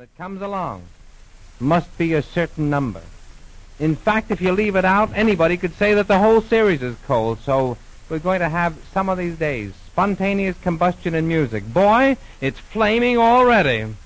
that comes along must be a certain number. In fact, if you leave it out, anybody could say that the whole series is cold. So we're going to have some of these days spontaneous combustion in music. Boy, it's flaming already.